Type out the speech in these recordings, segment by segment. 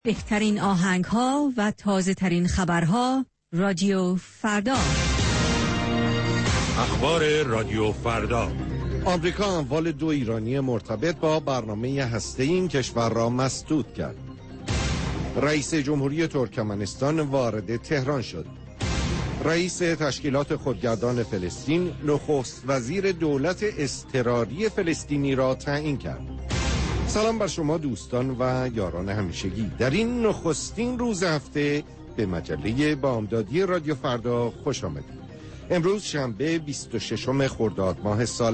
بهترین آهنگ‌ها و تازه‌ترین خبرها رادیو فردا. اخبار رادیو فردا. آمریکا اموال 2 ایرانی مرتبط با برنامه هسته‌ای این کشور را مسدود کرد. رئیس جمهوری ترکمنستان وارد تهران شد. رئیس تشکیلات خودگردان فلسطین نخست وزیر دولت اضطراری فلسطینی را تعیین کرد. سلام بر شما دوستان و یاران همیشگی. در این نخستین روز هفته به مجله بامدادی رادیو فردا خوش آمدید. امروز شنبه 26 خرداد ماه سال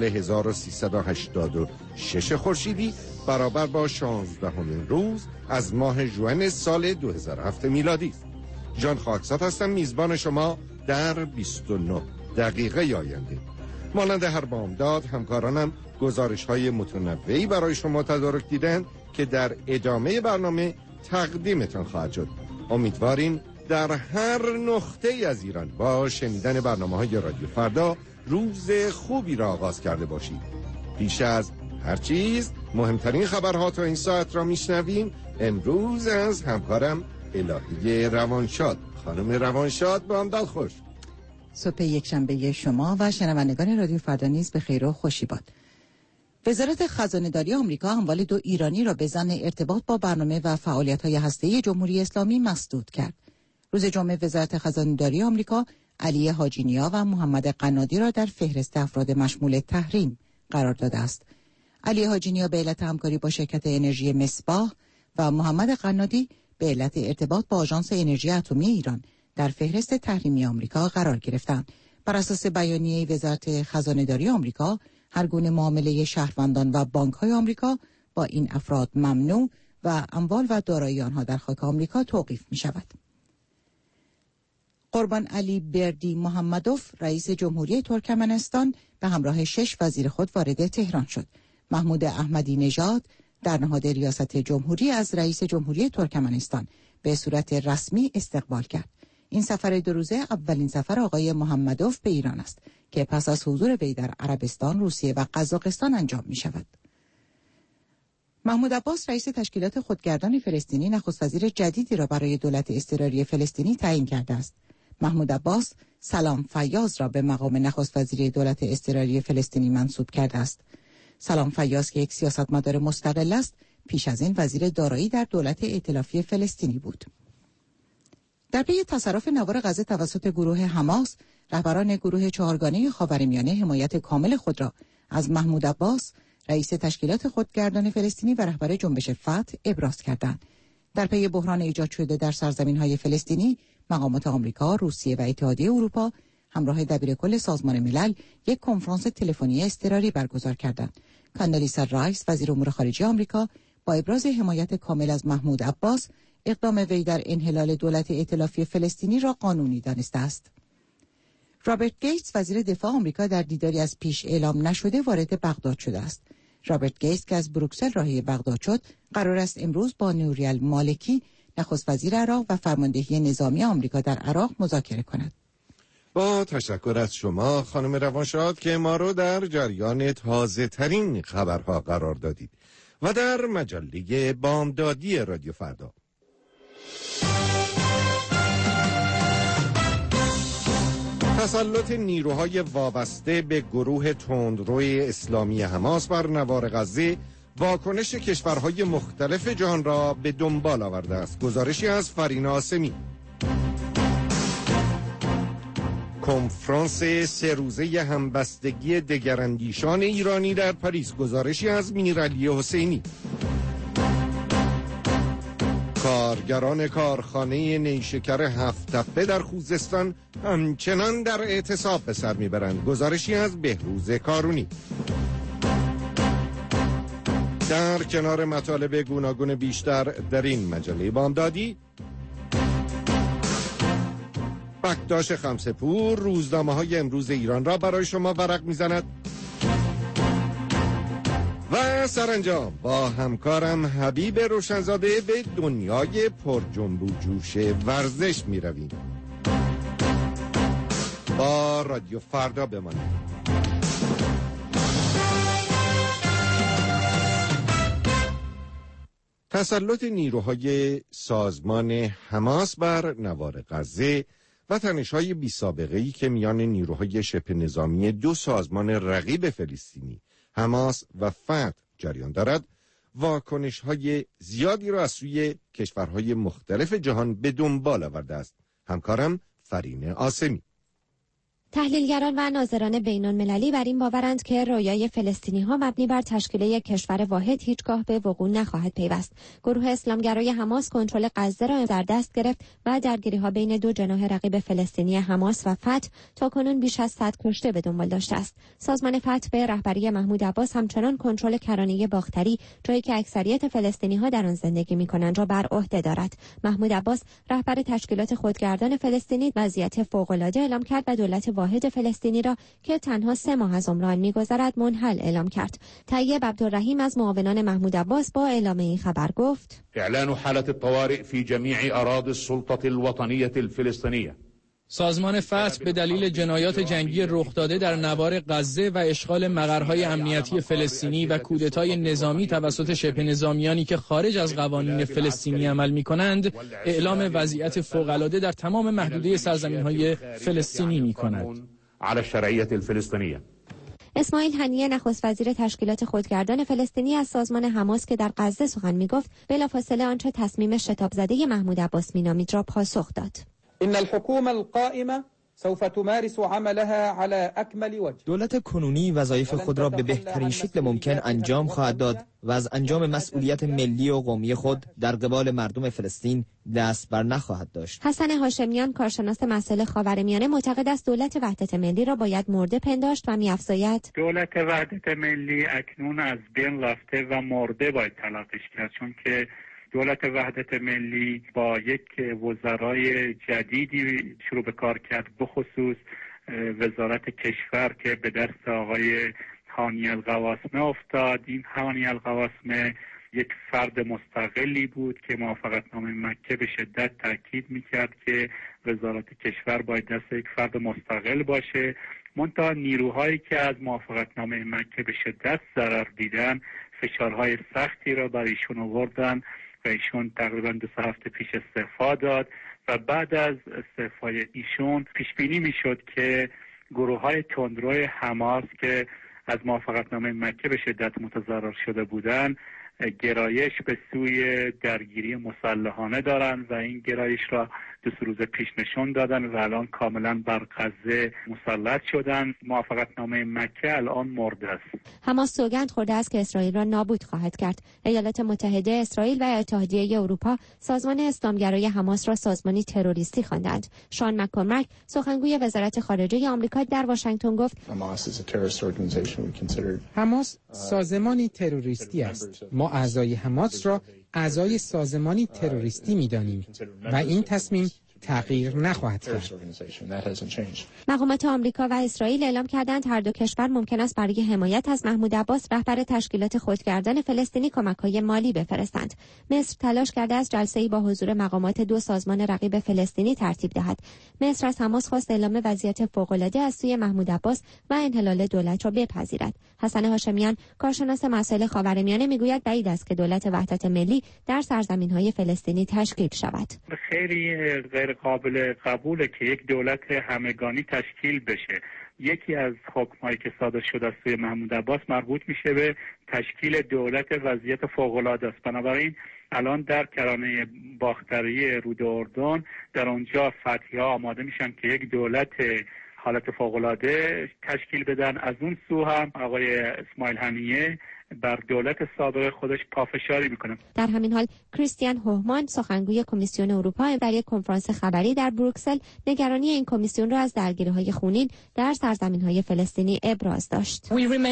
1386 خورشیدی برابر با 16مین روز از ماه ژوئن سال 2007 میلادی است. جان خاکسات هستم، میزبان شما در 29 دقیقه آینده. مانند هر بامداد همکارانم گزارش‌های متنوعی برای شما تدارک دیدن که در ادامه برنامه تقدیمتان خواهد شد. امیدواریم در هر نقطه از ایران با شنیدن برنامه‌های رادیو فردا روز خوبی را آغاز کرده باشید. پیش از هر چیز مهمترین خبرها تا این ساعت را میشنویم. امروز از همکارم الهی روانشاد. خانم روانشاد، بامداد خوش. صبح یکشنبه شما و شنوندگان رادیو فردا نیز به خیر و خوشی باد. وزارت خزانه‌داری آمریکا اموال 2 ایرانی را به ظن ارتباط با برنامه و فعالیت‌های هسته‌ای جمهوری اسلامی مسدود کرد. روز جمعه وزارت خزانه‌داری آمریکا علی حاجی نیا و محمد قنادی را در فهرست افراد مشمول تحریم قرار داده است. علی حاجی نیا به علت همکاری با شرکت انرژی مصباح و محمد قنادی به علت ارتباط با آژانس انرژی اتمی ایران در فهرست تحریمی آمریکا قرار گرفتند. بر اساس بیانیه وزارت خزانه‌داری آمریکا، هر گونه معامله شهروندان و بانک‌های آمریکا با این افراد ممنوع و اموال و دارایی آنها در خاک آمریکا توقیف می‌شود. قربان علی بردی محمدوف رئیس جمهوری ترکمنستان به همراه 6 وزیر خود وارد تهران شد. محمود احمدی نژاد در نهاد ریاست جمهوری از رئیس جمهوری ترکمنستان به صورت رسمی استقبال کرد. این سفر 2 روزه اولین سفر آقای محمدوف به ایران است که پس از حضور وی در عربستان، روسیه و قزاقستان انجام می شود. محمود عباس رئیس تشکیلات خودگردان فلسطینی نخست وزیر جدیدی را برای دولت اضطراری فلسطینی تعیین کرده است. محمود عباس سلام فیاض را به مقام نخست وزیر دولت اضطراری فلسطینی منصوب کرده است. سلام فیاض که یک سیاستمدار مستقل است، پیش از این وزیر دارایی در دولت ائتلافی فلسطینی بود. در پی تصرف نوار غزه توسط گروه حماس، رهبران گروه 4گانه خاورمیانه حمایت کامل خود را از محمود عباس رئیس تشکیلات خودگردان فلسطینی و رهبر جنبش فتح ابراز کردند. در پی بحران ایجاد شده در سرزمین‌های فلسطینی، مقامات آمریکا، روسیه و اتحادیه اروپا همراه دبیرکل سازمان ملل یک کنفرانس تلفنی اضطراری برگزار کردند. کاندالیسا رایس وزیر امور خارجه آمریکا با ابراز حمایت کامل از محمود عباس، اقدام وی در انحلال دولت ائتلافی فلسطینی را قانونی دانسته است. رابرت گیتس وزیر دفاع آمریکا در دیداری از پیش اعلام نشده وارد بغداد شده است. رابرت گیتس که از بروکسل راهی بغداد شد، قرار است امروز با نوریال مالکی نخست وزیر عراق و فرماندهی نظامی آمریکا در عراق مذاکره کند. با تشکر از شما خانم روانشاد که ما رو در جریان تازه ترین خبرها قرار دادید و در مجله بامدادی رادیو فردا. تسلط نیروهای وابسته به گروه تندروی اسلامی حماس بر نوار غزه واکنش کشورهای مختلف جهان را به دنبال آورده است. گزارشی از فرینا آسمی. کنفرانس 3 روزه همبستگی دگراندیشان ایرانی در پاریس. گزارشی از میرعلی حسینی. کارگران کارخانه نیشکر 7 تپه در خوزستان همچنان در اعتصاب به سر میبرند. گزارشی از بهروز کارونی. در کنار مطالب گوناگون بیشتر در این مجله بامدادی، بکداش خمسه‌پور روزنامه‌های امروز ایران را برای شما ورق میزند و سرانجام با همکارم حبیب روشنزاده به دنیای پر جنب و جوش ورزش می رویم. با رادیو فردا بمانید. تسلط نیروهای سازمان حماس بر نوار غزه و تنش‌های بی‌سابقه‌ای که میان نیروهای شبه نظامی دو سازمان رقیب فلسطینی حماس و فتح جریان دارد، واکنش‌های زیادی را از سوی کشورهای مختلف جهان به دنبال آورده است. همکارم فرین آسمی. تحلیلگران و ناظران بین‌المللی بر این باورند که رویای فلسطینی‌ها مبنی بر تشکیل یک کشور واحد هیچگاه به وقوع نخواهد پیوست. گروه اسلامگرای حماس کنترل غزه را در دست گرفت و درگیری‌ها بین دو جناح رقیب فلسطینی حماس و فتح تاکنون بیش از 100 کشته به دنبال داشته است. سازمان فتح به رهبری محمود عباس همچنان کنترل کرانه باختری، جایی که اکثریت فلسطینی‌ها در آن زندگی می‌کنند، را بر عهده دارد. محمود عباس رهبر تشکیلات خودگردان فلسطینی وضعیت فوق‌العاده اعلام کرد و دولت واحد فلسطینی را که تنها 3 ماه از عمر آن می‌گذرد منحل اعلام کرد. طیب عبدالرحیم از معاونان محمود عباس با اعلام این خبر گفت: اعلان حالة الطوارئ في جميع أراضي السلطة الوطنية الفلسطينية. سازمان فتح به دلیل جنایات جنگی رخ داده در نوار غزه و اشغال مقرهای امنیتی فلسطینی و کودتای نظامی توسط شبه نظامیانی که خارج از قوانین فلسطینی عمل می‌کنند، اعلام وضعیت فوق‌العاده در تمام محدوده سرزمین‌های فلسطینی می‌کند. على الشرعية الفلسطينية. اسماعیل هنیه نخست وزیر تشکیلات خودگردان فلسطینی از سازمان حماس که در غزه سخن می‌گفت، بلافاصله آنچه تصمیم شتاب زده محمود عباس می‌نامید را پاسخ داد. إن الحكومة القائمة سوف تمارس عملها على أكمل وجه. دولت کنونی وظایف خود را به بهترین شکل ممکن انجام خواهد داد و از انجام مسئولیت ملی و قومی خود در قبال مردم فلسطین دست بر نخواهد داشت. حسن هاشمیان کارشناس مسائل خاورمیانه معتقد است دولت وحدت ملی را باید مرده پنداشت و می‌افزاید دولت وحدت ملی اکنون از بین رفته و مرده باید تلقیش کرد، چون که دولت وحدت ملی با یک وزرای جدیدی شروع به کار کرد، بخصوص وزارت کشور که به دست آقای هانی القواسمه افتاد. این هانی القواسمه یک فرد مستقلی بود که موافقتنامه مکه به شدت تاکید میکرد که وزارت کشور باید دست یک فرد مستقل باشه. منتها نیروهایی که از موافقتنامه مکه به شدت ضرر دیدن فشارهای سختی را بر ایشون آوردن و ایشون تقریبا 2 هفته پیش استعفا داد و بعد از استعفای ایشون پیش بینی میشد که گروه‌های تندروی حماس که از موافقتنامه مکه به شدت متضرر شده بودند گرایش به سوی درگیری مسلحانه دارند و این گرایش را 2 روز پیش نشون دادن و الان کاملا بر غزه مسلط شدن. موافقتنامه مکه الان مرده است. حماس سوگند خورده است که اسرائیل را نابود خواهد کرد. ایالات متحده اسرائیل و اتحادیه اروپا سازمان اسلامگرای حماس را سازمانی تروریستی خواندند. شان مک‌کورمک سخنگوی وزارت خارجه آمریکا در واشنگتن گفت: حماس سازمانی تروریستی است. ما اعضای حماس را اعضای سازمانی تروریستی می‌دانیم و این تصمیم تغییر نخواهد کرد. مقامات آمریکا و اسرائیل اعلام کردند هر دو کشور ممکن است برای حمایت از محمود عباس رهبر تشکیلات خودگردان فلسطینی کمک‌های مالی بفرستند. مصر تلاش کرده است جلسه‌ای با حضور مقامات 2 سازمان رقیب فلسطینی ترتیب دهد. مصر از حماس خواست اعلام وضعیت فوق‌العاده از سوی محمود عباس و انحلال دولت را بپذیرد. حسن هاشمیان کارشناس مسائل خاورمیانه میگوید بعید است که دولت وحدت ملی در سرزمین‌های فلسطینی تشکیل شود. خیلی غیر قابل قبوله که یک دولت همگانی تشکیل بشه. یکی از حکمایی که صادر شده از سوی محمود عباس مربوط میشه به تشکیل دولت وضعیت فوق‌العاده است. بنابراین الان در کرانه باختری رود اردن در اونجا فتحی‌ها آماده میشن که یک دولت حالت فوق‌العاده تشکیل بدن. از اون سو هم آقای اسماعیل هنیه بر دولت سابق خودش پافشاری میکنه. در همین حال کریستیان هومان سخنگوی کمیسیون اروپا در یک کنفرانس خبری در بروکسل نگرانی این کمیسیون را از درگیری‌های خونین در سرزمین‌های فلسطینی ابراز داشت.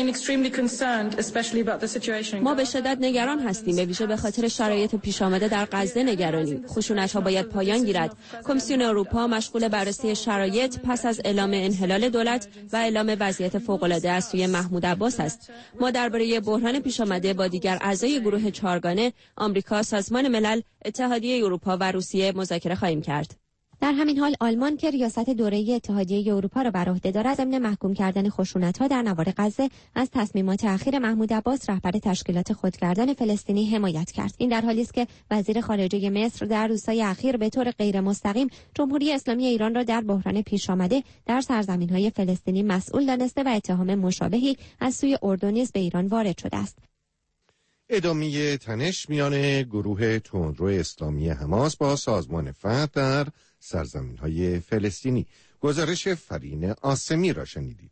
ما به شدت نگران هستیم، به ویژه به خاطر شرایط پیش آمده در غزه نگرانیم. خشونت‌ها باید پایان گیرد. کمیسیون اروپا مشغول بررسی شرایط پس از اعلام انحلال دولت و اعلام وضعیت فوق‌العاده از سوی محمود عباس است. ما درباره بحران پیش آمده با دیگر اعضای گروه 4گانه آمریکا، سازمان ملل، اتحادیه اروپا و روسیه مذاکره خواهیم کرد. در همین حال آلمان که ریاست دوره اتحادیه اروپا را بر عهده دارد، ضمن محکوم کردن خشونت‌ها در نوار غزه از تصمیمات اخیر محمود عباس رهبر تشکیلات خودگردان فلسطینی حمایت کرد. این در حالی است که وزیر خارجه مصر در روزهای اخیر به طور غیر مستقیم جمهوری اسلامی ایران را در بحران پیش آمده در سرزمین‌های فلسطینی مسئول دانسته و اتهام مشابهی از سوی اردن نیز به ایران وارد شده است. ادامه تنش میان گروه تندرو اسلامی حماس با سازمان فتح در سرزمین‌های فلسطینی. گزارش فرین آسمی را شنیدید.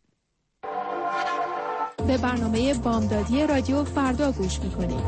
به برنامه بامدادی رادیو فردا گوش می‌کنید.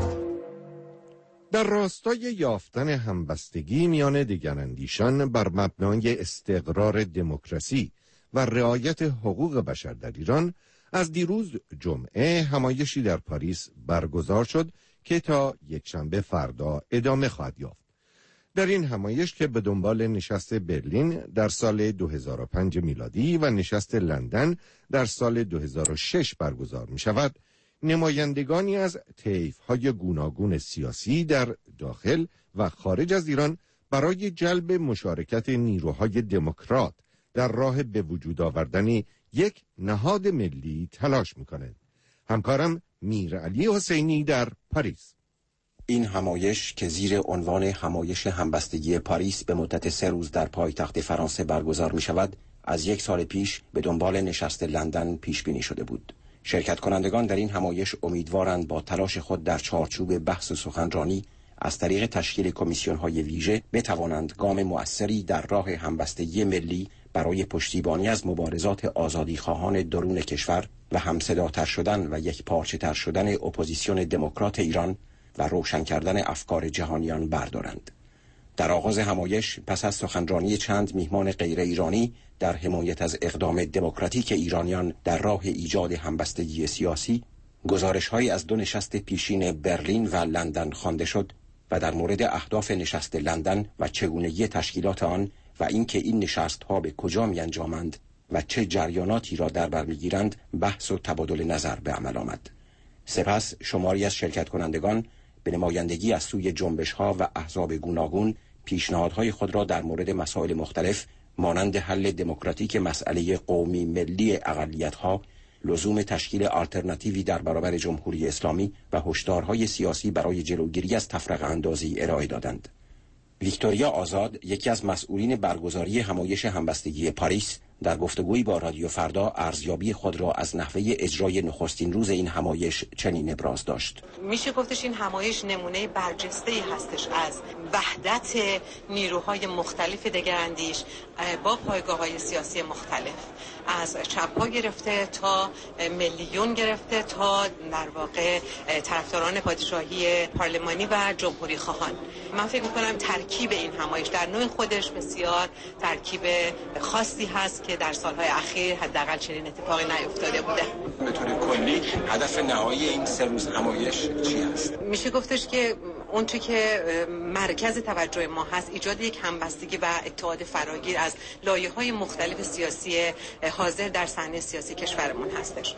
در راستای یافتن همبستگی میان دیگراندیشان بر مبنای استقرار دموکراسی و رعایت حقوق بشر در ایران، از دیروز جمعه همایشی در پاریس برگزار شد که تا یکشنبه فردا ادامه خواهد یافت. در این همایش که به دنبال نشست برلین در سال 2005 میلادی و نشست لندن در سال 2006 برگزار می شود، نمایندگانی از طیف‌های گوناگون سیاسی در داخل و خارج از ایران برای جلب مشارکت نیروهای دموکرات در راه به وجود آوردن یک نهاد ملی تلاش می‌کنند. همکارم میرعلی حسینی در پاریس. این همایش که زیر عنوان همایش همبستگی پاریس به مدت 3 روز در پایتخت فرانسه برگزار می شود، از 1 سال پیش به دنبال نشست لندن پیش بینی شده بود. شرکت کنندگان در این همایش امیدوارند با تلاش خود در چارچوب بحث و سخنرانی از طریق تشکیل کمیسیون‌های ویژه بتوانند گام مؤثری در راه همبستگی ملی برای پشتیبانی از مبارزات آزادیخواهان درون کشور و همصداتر شدن و یک پارچه تر شدن اپوزیسیون دموکرات ایران و روشن کردن افکار جهانیان بردارند. در آغاز همایش پس از سخنرانی چند میهمان غیر ایرانی در حمایت از اقدام دموکراتیک ایرانیان در راه ایجاد همبستگی سیاسی، گزارش‌هایی از 2 نشست پیشین برلین و لندن خوانده شد و در مورد اهداف نشست لندن و چگونگی تشکیلات آن و اینکه این نشست‌ها به کجا می‌انجامند و چه جریاناتی را در بر می‌گیرند بحث و تبادل نظر به عمل آمد. سپس شماری از شرکت کنندگان به نمایندگی از سوی جنبش‌ها و احزاب گوناگون پیشنهادهای خود را در مورد مسائل مختلف مانند حل دموکراتیک مسئله قومی ملی اقلیت‌ها، لزوم تشکیل آلترناتیوی در برابر جمهوری اسلامی و هشدارهای سیاسی برای جلوگیری از تفرقه اندازی ارائه دادند. ویکتوریا آزاد، یکی از مسئولین برگزاری همایش همبستگی پاریس، در گفتگویی با رادیو فردا ارزیابی خود را از نحوه اجرای نخستین روز این همایش چنین ابراز داشت. میشه گفتش این همایش نمونه برجسته‌ای هستش از وحدت نیروهای مختلف دگراندیش با پایگاه‌های سیاسی مختلف، از چپ‌ها گرفته تا ملیون گرفته تا در واقع طرفداران پادشاهی پارلمانی و جمهوری خواهان. من فکر می‌کنم ترکیب این همایش در نوع خودش بسیار ترکیب خاصی هست که در سالهای اخیر حداقل چنین اتفاقی نیفتاده بوده. به طور کلی هدف نهایی این 3 روز همایش چی است؟ میشه گفتش که اونچه که مرکز توجه ما هست ایجاد یک همبستگی و اتحاد فراگیر از لایه‌های مختلف سیاسی حاضر در صحنه سیاسی کشورمون هستش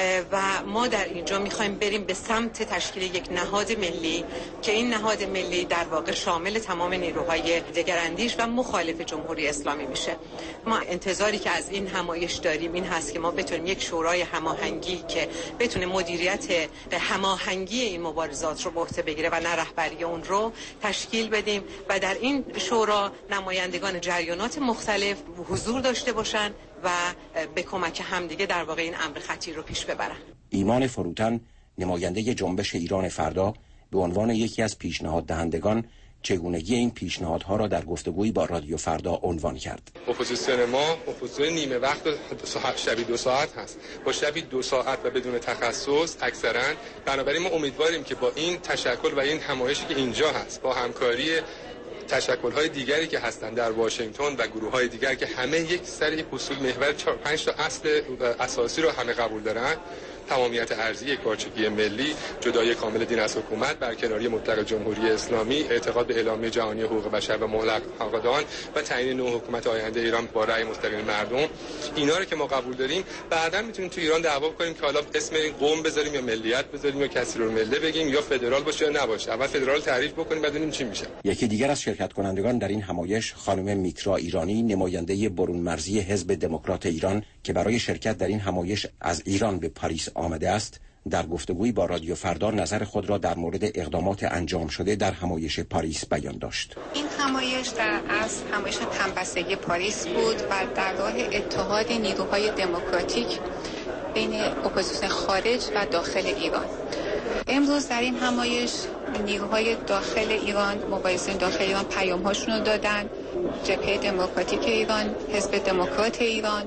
و ما در اینجا میخوایم بریم به سمت تشکیل یک نهاد ملی که این نهاد ملی در واقع شامل تمام نیروهای دگراندیش و مخالف جمهوری اسلامی میشه. ما انتظاری که از این همایش داریم این هست که ما بتونیم یک شورای هماهنگی که بتونه مدیریت هماهنگی این مبارزات رو به عهده بگیره و نه رهبری اون رو تشکیل بدیم و در این شورا نمایندگان جریانات مختلف حضور داشته باشن و به کمک همدیگه در واقع این امر خطیر رو پیش ببرن. ایمان فروتن، نماینده جنبش ایران فردا، به عنوان یکی از پیشنهاد دهندگان چگونگی این پیشنهادها را در گفتگویی با رادیو فردا عنوان کرد. اپوزیسیون ما اپوزیسیون نیمه وقت شبی 2 ساعت هست، با شبی 2 ساعت و بدون تخصص اکثرا. بنابراین ما امیدواریم که با این تشکل و این همایشی که اینجا هست، با همکاری تشکل‌های دیگری که هستند در واشنگتن و گروه‌های دیگر که همه یک سر یک اصول محور 4-5 تا اصل اساسی رو همه قبول دارن، تمامیت ارضی یکپارچگی ملی، جدایی کامل دین از حکومت، برکناری مطلق جمهوری اسلامی، اعتقاد به اعلامیه جهانی حقوق بشر و معتقدان و تعیین نوع حکومت آینده ایران با رأی مستقیم مردم، اینا رو که ما قبول داریم، بعداً میتونیم تو ایران دعوا کنیم که حالا اسم این قوم بذاریم یا ملیت بذاریم یا کثیرالمله بگیم یا فدرال باشه یا نباشه. اول فدرال تعریف بکنیم بعد ببینیم چی میشه. یکی دیگر از شرکت کنندگان در این همایش خانم میترا ایرانی، نماینده برون مرزی حزب دموکرات ایران که برای شرکت در این همایش از ایران به پاریس آمده است، در گفتگویی با رادیو فردا نظر خود را در مورد اقدامات انجام شده در همایش پاریس بیان داشت. این همایش در اصل همایش همبستگی پاریس بود و در راه اتحاد نیروهای دموکراتیک بین اپوزیسیون خارج و داخل ایران. امروز در این همایش نیروهای داخل ایران، مبارزین داخل ایران پیام‌هاشون رو دادن. جبهه دموکراتیک ایران، حزب دموکرات ایران،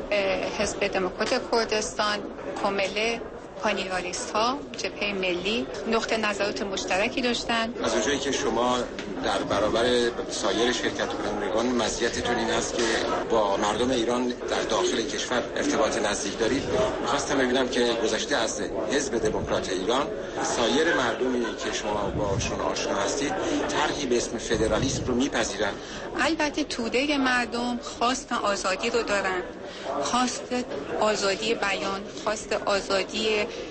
حزب دموکرات کردستان، کمله، پانیرالیست ها، جبهه ملی نقطه نظرات مشترکی داشتن. از اونجایی که شما در برابر سایر شرکت کنندگان مزیتتون این است که با مردم ایران در داخل کشور ارتباط نزدیک دارید، می‌خواستم ببینم که گذشته از حزب دموکرات ایران سایر مردمی که شما باشون آشنا هستید طرحی به اسم فدرالیسم رو میپذیرن؟ البته توده مردم خواست آزادی رو دارن، خواست آزادی بیان، خواست آزادی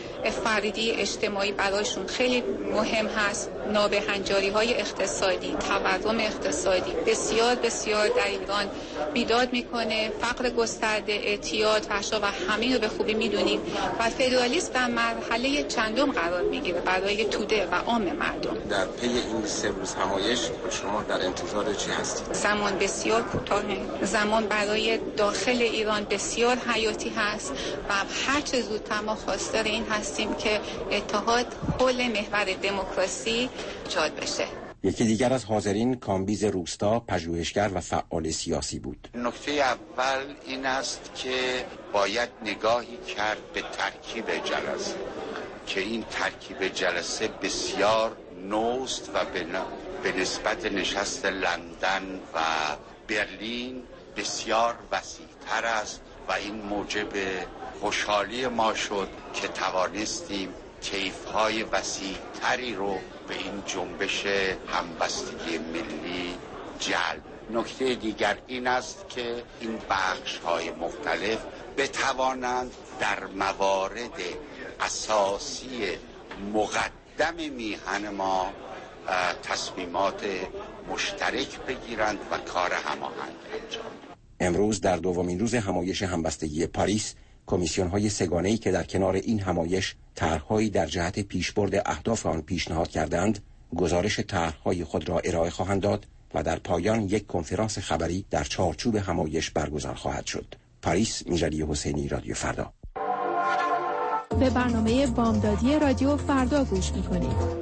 فردی اجتماعی برایشون خیلی مهم هست. نابهنجاری های اقتصادی، تورم اقتصادی بسیار بسیار در ایران بیداد میکنه، فقر گسترده، اعتیاد، فحشا و همین رو به خوبی میدونیم و فدرالیسم در مرحله چندم قرار میگیره برای توده و عام مردم. در پی این 3 روز همایش شما در انتظار چی هستید؟ زمان بسیار کوتاهه، زمان برای داخل ایران بسیار حیاتی هست و هر چه زودتر ما خواستار این هستیم که اتحاد حول محور دموکراسی ایجاد بشه. یکی دیگر از حاضرین کامبیز روستا، پژوهشگر و فعال سیاسی بود. نکته اول این است که باید نگاهی کرد به ترکیب جلسه که این ترکیب جلسه بسیار نوست و به نسبت نشست لندن و برلین بسیار وسیع‌تر است و این موجب خوشحالی ما شد که توانستیم طیف‌های وسیع‌تری رو به این جنبش همبستگی ملی جلب. نکته دیگر این است که این بخش‌های مختلف بتوانند در موارد اساسی مقدم میهن ما تصمیمات مشترک بگیرند و کار هماهنگ انجام. امروز در دومین روز همایش همبستگی پاریس، کمیسیون‌های سه‌گانه‌ای که در کنار این همایش طرح‌هایی در جهت پیشبرد اهداف آن پیشنهاد کردند، گزارش طرح‌های خود را ارائه خواهند داد و در پایان یک کنفرانس خبری در چارچوب همایش برگزار خواهد شد. پاریس، میرعلی حسینی، رادیو فردا. به برنامه بامدادی رادیو فردا گوش می‌کنید.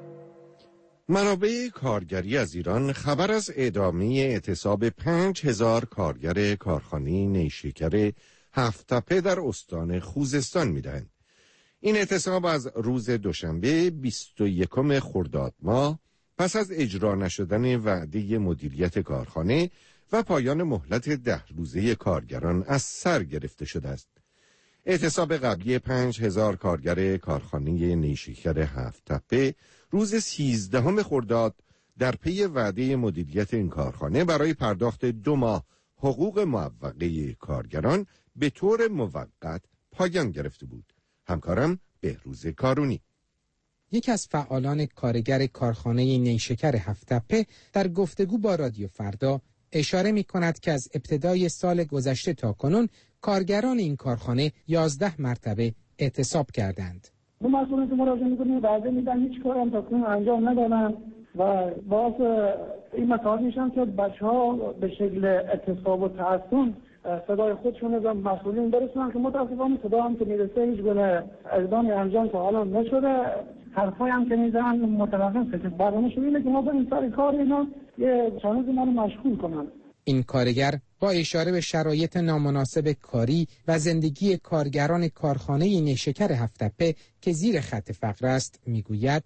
منابع کارگری از ایران خبر از ادامه اعتصاب 5000 کارگر کارخانه نیشکر هفت‌تپه در استان خوزستان می‌دهند. این اعتصاب از روز دوشنبه 21 خرداد ماه پس از اجرا نشدن وعده مدیریت کارخانه و پایان مهلت 10 روزه کارگران از سر گرفته شده است. اعتصاب قبلی 5000 کارگر کارخانه نیشکر هفت‌تپه روز 13 خرداد در پی وعده مدیریت این کارخانه برای پرداخت 2 ماه حقوق معوقه کارگران به طور موقت پایان گرفته بود. همکارم بهروز کارونی. یکی از فعالان کارگر کارخانه نیشکر هفت‌تپه در گفتگو با رادیو فردا اشاره می کند که از ابتدای سال گذشته تا کنون کارگران این کارخانه 11 مرتبه اعتصاب کردند. به مسئولیت مراجعه می‌کنیم، وعده میدن هیچ کاری هم تا کنون انجام ندادن و باز این مسائل میشن که بچه‌ها به شکل اعتصاب و تعصب صدای خودشون رو مسئولین برسونن که متاسفانه صدا هم که میرسه هیچ گونه اقدامی انجام تا حالا نشده. حرفایی هم که میزنن متوقفه که برنامه‌شون اینه که ما بریم سر کار اینا یه چانوز ما رو مشغول کنن. این کارگر با اشاره به شرایط نامناسب کاری و زندگی کارگران کارخانه نیشکر هفت‌تپه که زیر خط فقر است میگوید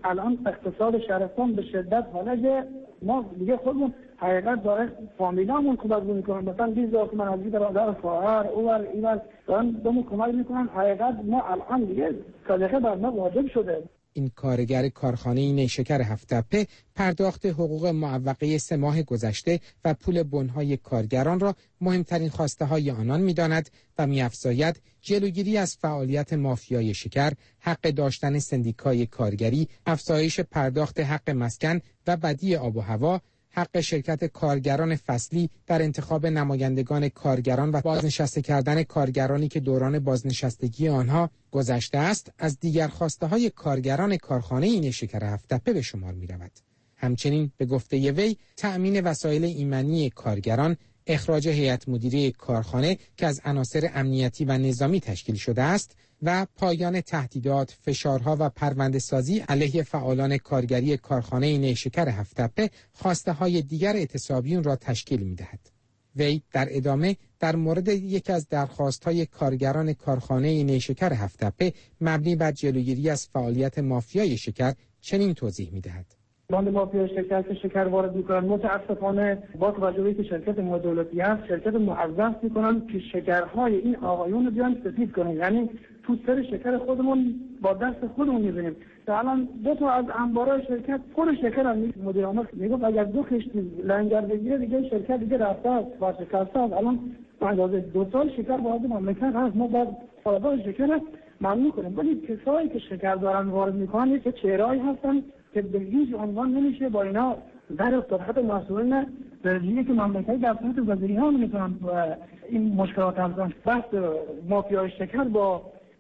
الان اقتصاد شهرستان به شدت حالجه. ما دیگه خودمون حقیقت داره فامیلامون کمک میکنن، مثلا 20,000 تومان از برادر خواهر اوور اینور دارن بهمون کمک میکنن. حقیقت ما الان دیگه صدقه بر ما واجب شده. این کارگر کارخانه نیشکر هفت‌تپه پرداخت حقوق معوقه 3 ماه گذشته و پول بنهای کارگران را مهمترین خواسته های آنان می‌داند و می‌افزاید جلوگیری از فعالیت مافیای شکر، حق داشتن سندیکای کارگری، افزایش پرداخت حق مسکن و بدی آب و هوا، حق شرکت کارگران فصلی در انتخاب نمایندگان کارگران و بازنشسته کردن کارگرانی که دوران بازنشستگی آنها گذشته است از دیگر خواسته‌های کارگران کارخانه نیشکر هفت‌تپه به شمار می‌رود. همچنین به گفته وی تأمین وسایل ایمنی کارگران، اخراج هیئت مدیره کارخانه که از عناصر امنیتی و نظامی تشکیل شده است و پایان تهدیدات، فشارها و پرونده‌سازی علیه فعالان کارگری کارخانه نیشکر هفت‌تپه خواسته‌های دیگر اعتصابیون را تشکیل می‌دهد. وی در ادامه در مورد یکی از درخواست‌های کارگران کارخانه نیشکر هفت‌تپه مبنی بر جلوگیری از فعالیت مافیای شکر چنین توضیح می‌دهد. باند مافیا شرکت که شکر وارد میکنن متاسفانه با توجه به اینکه شرکت دولتی است، شرکت موظف میکنن که شکرهای این آقایون رو بیان سفید کنن. یعنی تو سر شکر خودمون با دست خودمون میبینیم. الان 2 تا از انبارای شرکت پر شکر هم مدیر عامل میگه اگر 2 کشتی لنگر بگیره دیگه شرکت دیگه رفته است و شکسته است. الان اندازه 2 سال شکر وارد مملکت هست، ما باید طالبان شکر ممنوع کنیم. ولی کسایی که شکر دارن وارد میکنن که چهرهایی هستن که به هیچ عنوان نمیشه با اینا در افتاد. مسئولین درجه‌ای که مملکت در سمت وزیری ها میتونن این مشکلات هستن. بحث مافیای شکر با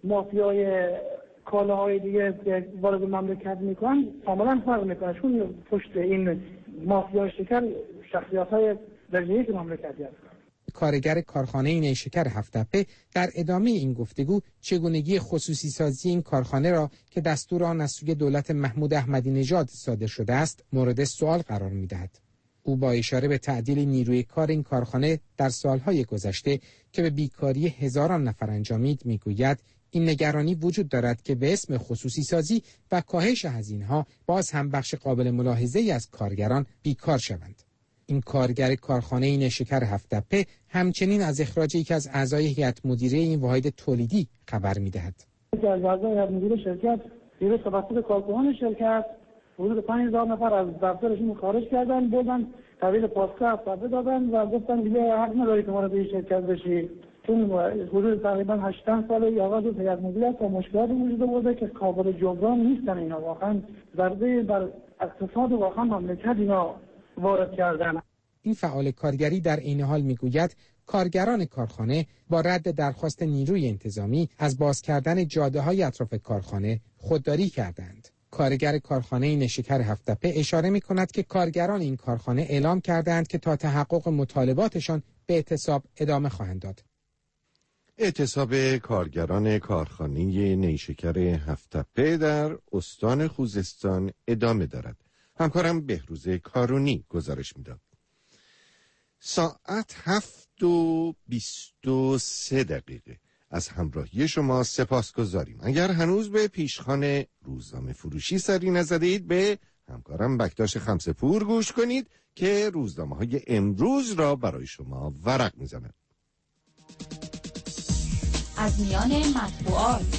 مافیای کالاهای دیگه وارد مملکت میکنن کاملا فرق میکنه، چون پشت این مافیای شکر شخصیت‌های درجه‌ای که مملکتی هستن. کارگر کارخانه نیشکر هفت‌تپه در ادامه این گفتگو چگونگی خصوصی سازی این کارخانه را که دستور آن از سوی دولت محمود احمدی نژاد صادر شده است مورد سوال قرار می‌دهد. او با اشاره به تعدیل نیروی کار این کارخانه در سالهای گذشته که به بیکاری هزاران نفر انجامید میگوید این نگرانی وجود دارد که به اسم خصوصی سازی و کاهش هزینه‌ها باز هم بخش قابل ملاحظه‌ای از کارگران بیکار شوند. این کارگر کارخانه نیشکر هفت‌تپه همچنین از اخراج یکی از اعضای هیئت مدیره این واحد تولیدی خبر می‌دهد. یکی از اعضای هیئت مدیره شرکت دیروز توسط کارکنان شرکت حدود 5000 نفر از دفترشون خارج کردن، بردن تحویل پاسگاه استفاده دادن و گفتن دیگه حق نداری که وارد این شرکت بشی، چون حدود تقریبا 8 سال آغاز هیئت مدیره تا مشکلات وجود آورده که قابل جبران نیستن. اینا واقعا ضربه بر اقتصاد واقعا مملکت اینا وارد کردن. این فعال کارگری در این حال میگوید کارگران کارخانه با رد درخواست نیروی انتظامی از باز کردن جاده‌های اطراف کارخانه خودداری کردند. کارگر کارخانه نیشکر هفت‌تپه اشاره می‌کند که کارگران این کارخانه اعلام کردند که تا تحقق مطالباتشان به اعتصاب ادامه خواهند داد. اعتصاب کارگران کارخانه نیشکر هفت‌تپه در استان خوزستان ادامه دارد. همکارم بهروز کارونی گزارش میداد. ساعت 7:23 از همراهی شما سپاسگزاریم. اگر هنوز به پیشخوان روزنامه فروشی سری نزدید به همکارم بکتاش خمسه‌پور گوش کنید که روزنامه‌های امروز را برای شما ورق میزند. از میان مطبوعات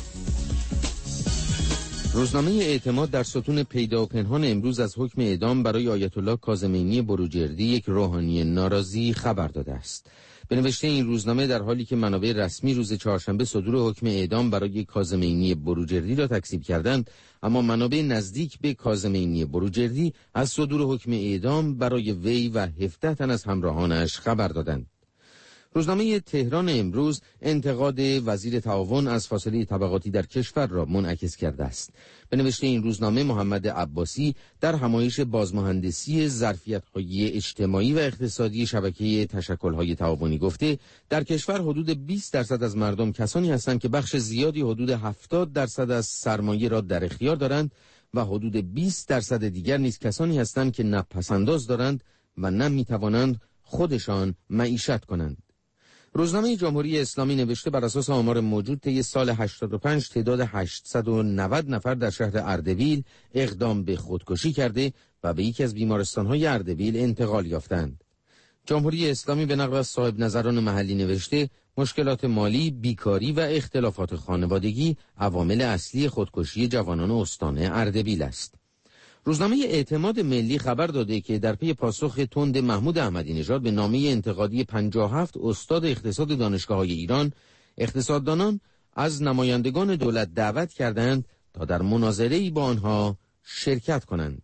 روزنامه اعتماد در ستون پیدا و پنهان امروز از حکم اعدام برای آیت الله کاظمینی بروجردی، یک روحانی ناراضی، خبر داده است. به نوشته این روزنامه در حالی که منابع رسمی روز چهارشنبه صدور حکم اعدام برای کاظمینی بروجردی را تکذیب کردند، اما منابع نزدیک به کاظمینی بروجردی از صدور حکم اعدام برای وی و 17 تن از همراهانش خبر دادند. روزنامه تهران امروز انتقاد وزیر تعاون از فاصله طبقاتی در کشور را منعکس کرده است. به نوشته این روزنامه محمد عباسی در همایش بازمهندسی ظرفیت‌های اجتماعی و اقتصادی شبکه تشکل‌های تعاونی گفته در کشور حدود 20% از مردم کسانی هستند که بخش زیادی حدود 70% از سرمایه را در اختیار دارند و حدود 20% دیگر نیز کسانی هستند که نه پس‌انداز دارند و نه می‌توانند خودشان معیشت کنند. روزنامه جمهوری اسلامی نوشته بر اساس آمار موجود طی سال 85 تعداد 890 نفر در شهر اردبیل اقدام به خودکشی کرده و به یکی از بیمارستان‌های اردبیل انتقال یافتند. جمهوری اسلامی به نقل از صاحب نظران محلی نوشته مشکلات مالی، بیکاری و اختلافات خانوادگی عوامل اصلی خودکشی جوانان استان اردبیل است. روزنامه اعتماد ملی خبر داده که در پی پاسخ تند محمود احمدی نژاد به نامه انتقادی 57 استاد اقتصاد دانشگاه‌های ایران، اقتصاددانان از نمایندگان دولت دعوت کردند تا در مناظره‌ای با آنها شرکت کنند.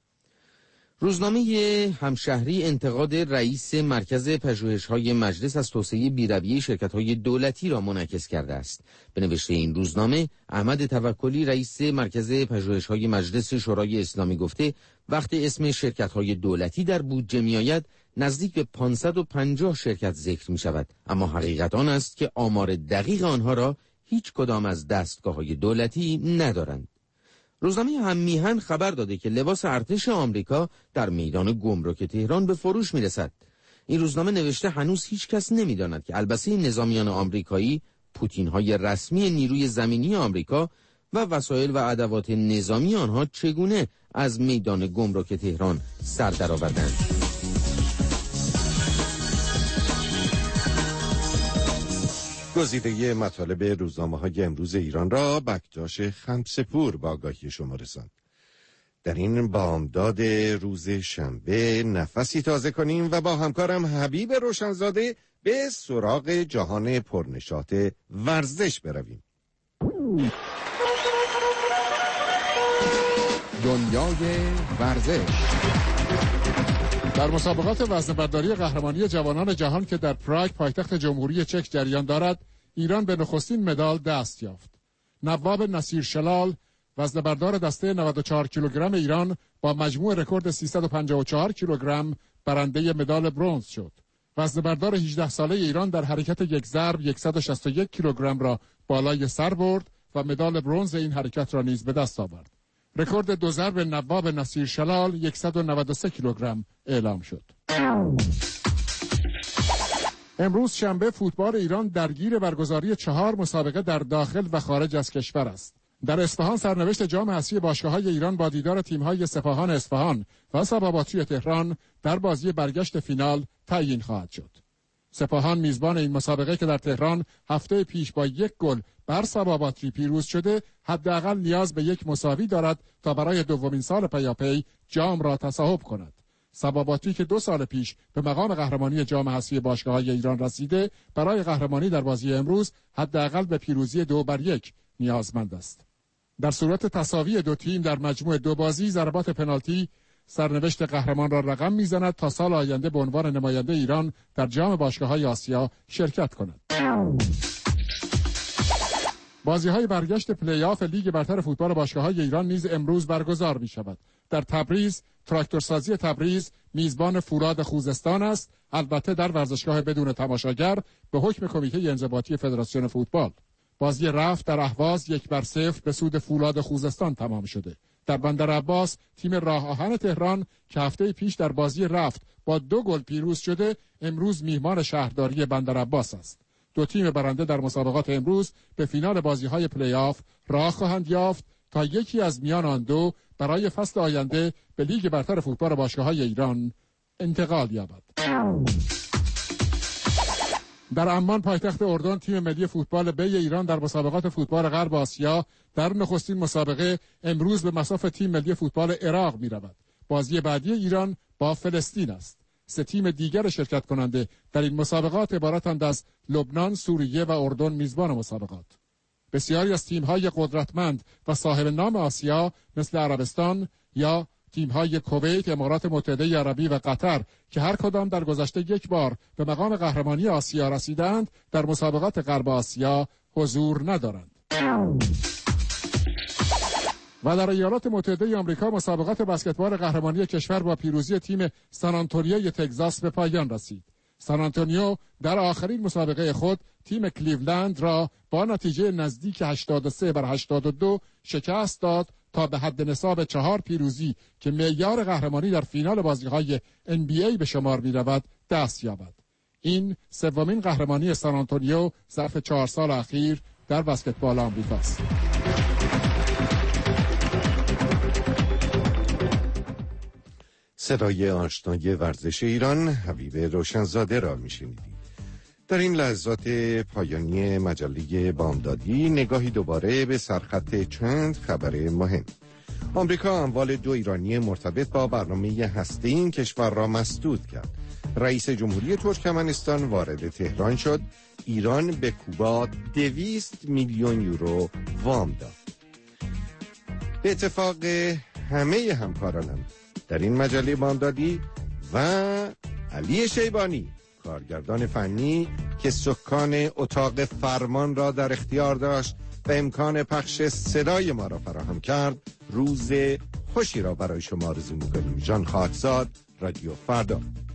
روزنامه همشهری انتقاد رئیس مرکز پژوهش‌های مجلس از توسعه بی‌رویه شرکت‌های دولتی را منعکس کرده است. به نوشته این روزنامه، احمد توکلی رئیس مرکز پژوهش‌های مجلس شورای اسلامی گفته وقتی اسم شرکت‌های دولتی در بودجه می‌آید نزدیک به 550 شرکت ذکر می‌شود، اما حقیقت آن است که آمار دقیق آنها را هیچ کدام از دستگاه‌های دولتی ندارند. روزنامه هممیهن خبر داده که لباس ارتش آمریکا در میدان گمرک تهران به فروش میرسد. این روزنامه نوشته هنوز هیچ کس نمیداند که البسه نظامیان آمریکایی، پوتین‌های رسمی نیروی زمینی آمریکا و وسایل و ادوات نظامی آنها چگونه از میدان گمرک تهران سر درآوردند. گزیده مطالب روزنامه‌های امروز ایران را بکتاش خمسپور با آگاهی شما رساند. در این بامداد روز شنبه نفسی تازه کنیم و با همکارم حبیب روشنزاده به سراغ جهان پرنشاط ورزش برویم. دنیای ورزش. در مسابقات وزنه‌برداری قهرمانی جوانان جهان که در پراگ پایتخت جمهوری چک جریان دارد، ایران به نخستین مدال دست یافت. نواب نصیر شلال، وزنه‌بردار دسته 94 کیلوگرم ایران، با مجموع رکورد 354 کیلوگرم برنده مدال برنز شد. وزنه‌بردار 18 ساله ایران در حرکت یک ضرب 161 کیلوگرم را بالای سر برد و مدال برنز این حرکت را نیز به دست آورد. رکورد دو ضرب نواب نصیر شلال 193 کیلوگرم اعلام شد. امروز شنبه فوتبال ایران درگیر برگزاری 4 مسابقه در داخل و خارج از کشور است. در اصفهان سرنوشت جام حذفی باشگاه‌های ایران با دیدار تیم‌های سپاهان اصفهان و سباباتری تهران در بازی برگشت فینال تعیین خواهد شد. سپاهان میزبان این مسابقه که در تهران هفته پیش با 1 گل بر سباباتری پیروز شده، حداقل نیاز به 1 مساوی دارد تا برای دومین سال پیاپی جام را تصاحب کند. سباباتری که 2 سال پیش به مقام قهرمانی جام حذفی باشگاه‌های ایران رسیده، برای قهرمانی در بازی امروز حداقل به پیروزی 2-1 نیازمند است. در صورت تساوی دو تیم در مجموع 2 بازی، ضربات پنالتی سرنوشت قهرمان را رقم میزند تا سال آینده به عنوان نماینده ایران در جام باشگاه‌های آسیا شرکت کند. بازی‌های برگشت پلی‌آف لیگ برتر فوتبال باشگاه‌های ایران نیز امروز برگزار می‌شود. در تبریز، تراکتورسازی تبریز میزبان فولاد خوزستان است، البته در ورزشگاه بدون تماشاگر به حکم کمیته انضباطی فدراسیون فوتبال. بازی رفت در اهواز 1-0 به سود فولاد خوزستان تمام شده. در بندر عباس تیم راه آهن تهران که هفته پیش در بازی رفت با 2 گل پیروز شده، امروز میهمان شهرداری بندر عباس است. 2 تیم برنده در مسابقات امروز به فینال بازی‌های پلی‌آف راه خواهند یافت تا یکی از میان آن دو برای فصل آینده به لیگ برتر فوتبال باشگاه‌های ایران انتقال یابد. در عمان پایتخت اردن، تیم ملی فوتبال بی ایران در مسابقات فوتبال غرب آسیا در نخستین مسابقه امروز به مصاف تیم ملی فوتبال عراق می‌رود. بازی بعدی ایران با فلسطین است. 3 تیم دیگر شرکت کننده در این مسابقات عبارتند از لبنان، سوریه و اردن میزبان مسابقات. بسیاری از تیم‌های قدرتمند و صاحب نام آسیا مثل عربستان یا تیم‌های کویت، امارات متحده عربی و قطر که هر کدام در گذشته 1 بار به مقام قهرمانی آسیا رسیدند، در مسابقات غرب آسیا حضور ندارند. و در ایالات متحده آمریکا مسابقات بسکتبال قهرمانی کشور با پیروزی تیم سان آنتونیو تگزاس به پایان رسید. سان آنتونیو در آخرین مسابقه خود تیم کلیولند را با نتیجه نزدیک 83-82 شکست داد تا به حد نصاب 4 پیروزی که معیار قهرمانی در فینال بازی‌های NBA به شمار می‌رود دست یابد. این سومین قهرمانی سان آنتونیو ظرف 4 سال اخیر در بسکتبال آمریکاست. صدای آشنای ورزش ایران حبیب روشنزاده را میشنیدید. در این لحظات پایانی مجله بامدادی نگاهی دوباره به سرخط چند خبر مهم. آمریکا اموال 2 ایرانی مرتبط با برنامه هسته‌ای این کشور را مسدود کرد. رئیس جمهوری ترکمنستان وارد تهران شد. ایران به کوبا 200 میلیون یورو وام داد. به اتفاق همه همکارانم در این مجله بامدادی و علی شیبانی کارگردان فنی که سکان اتاق فرمان را در اختیار داشت و امکان پخش صدای ما را فراهم کرد، روز خوشی را برای شما آرزو می‌کنیم. ژان خاکزاد، رادیو فردا.